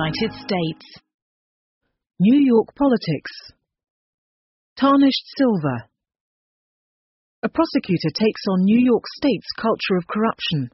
United States. New York politics. Tarnished silver. A prosecutor takes on New York State's culture of corruption.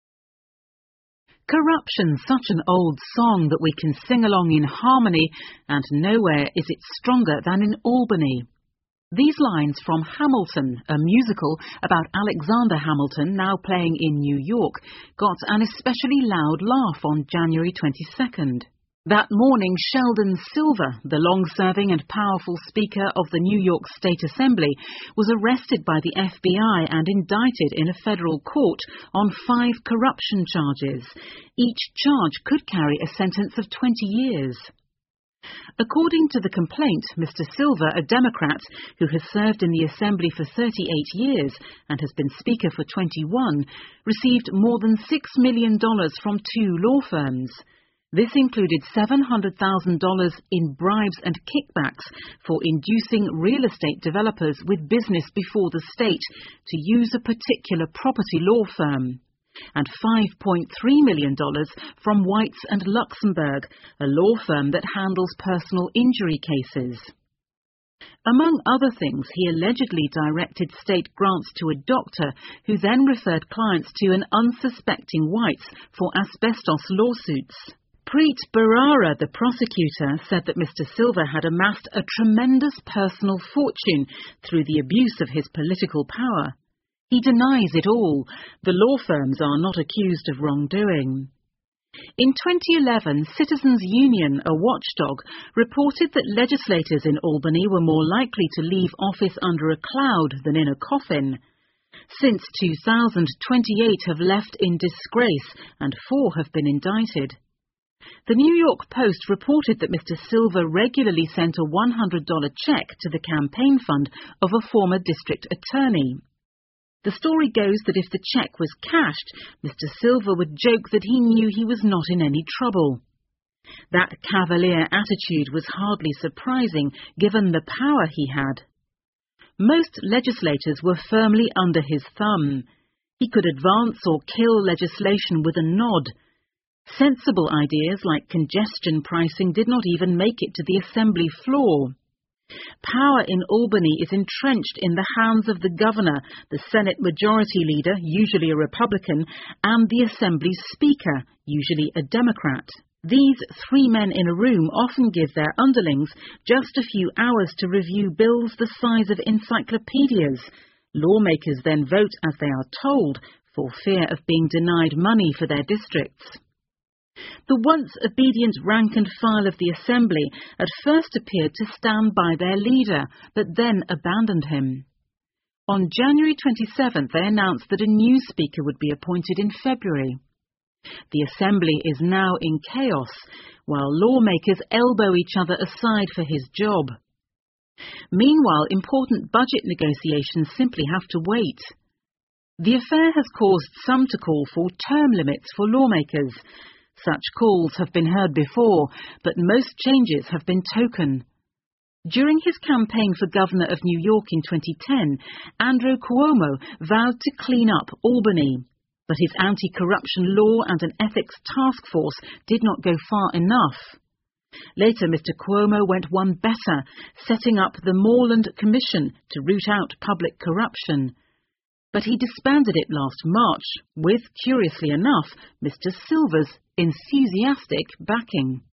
Corruption's such an old song that we can sing along in harmony, and nowhere is it stronger than in Albany. These lines from Hamilton, a musical about Alexander Hamilton, now playing in New York, got an especially loud laugh on January 22nd. That morning, Sheldon Silver, the long-serving and powerful Speaker of the New York State Assembly, was arrested by the FBI and indicted in a federal court on 5 corruption charges. Each charge could carry a sentence of 20 years. According to the complaint, Mr. Silver, a Democrat who has served in the Assembly for 38 years and has been Speaker for 21, received more than $6 million from 2 law firms. This included $700,000 in bribes and kickbacks for inducing real estate developers with business before the state to use a particular property law firm, and $5.3 million from Weitz and Luxembourg, a law firm that handles personal injury cases. Among other things, he allegedly directed state grants to a doctor who then referred clients to an unsuspecting Weitz for asbestos lawsuits. Preet Bharara, the prosecutor, said that Mr. Silver had amassed a tremendous personal fortune through the abuse of his political power. He denies it all. The law firms are not accused of wrongdoing. In 2011, Citizens Union, a watchdog, reported that legislators in Albany were more likely to leave office under a cloud than in a coffin. Since 2000, 28 have left in disgrace and 4 have been indicted. The New York Post reported that Mr. Silver regularly sent a $100 check to the campaign fund of a former district attorney. The story goes that if the check was cashed, Mr. Silver would joke that he knew he was not in any trouble. That cavalier attitude was hardly surprising, given the power he had. Most legislators were firmly under his thumb. He could advance or kill legislation with a nod. Sensible ideas like congestion pricing did not even make it to the Assembly floor. Power in Albany is entrenched in the hands of the governor, the Senate Majority Leader, usually a Republican, and the Assembly's Speaker, usually a Democrat. These 3 men in a room often give their underlings just a few hours to review bills the size of encyclopedias. Lawmakers then vote as they are told, for fear of being denied money for their districts. The once obedient rank and file of the Assembly at first appeared to stand by their leader, but then abandoned him. On January 27th, they announced that a new Speaker would be appointed in February. The Assembly is now in chaos, while lawmakers elbow each other aside for his job. Meanwhile, important budget negotiations simply have to wait. The affair has caused some to call for term limits for lawmakers. Such calls have been heard before, but most changes have been token. During his campaign for governor of New York in 2010, Andrew Cuomo vowed to clean up Albany, but his anti-corruption law and an ethics task force did not go far enough. Later, Mr. Cuomo went one better, setting up the Moreland Commission to root out public corruption. But he disbanded it last March with, curiously enough, Mr. Silver's enthusiastic backing.